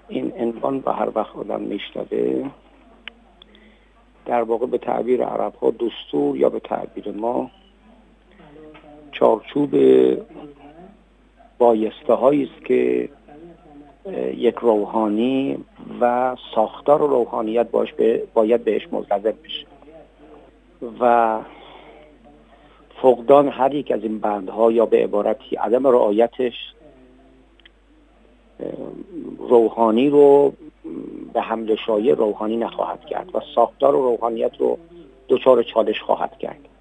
این عنوان به هر وقت آدم میشنوه، در واقع به تعبیر عرب ها دستور یا به تعبیر ما چارچوب بایسته هایی است که یک روحانی و ساختار روحانیت باید بهش ملتزم بشه و فقدان هر یک از این بندها یا به عبارتی عدم رعایتش روحانی رو به حمل شایع روحانی نخواهد کرد و ساختار روحانیت رو دچار چالش خواهد کرد.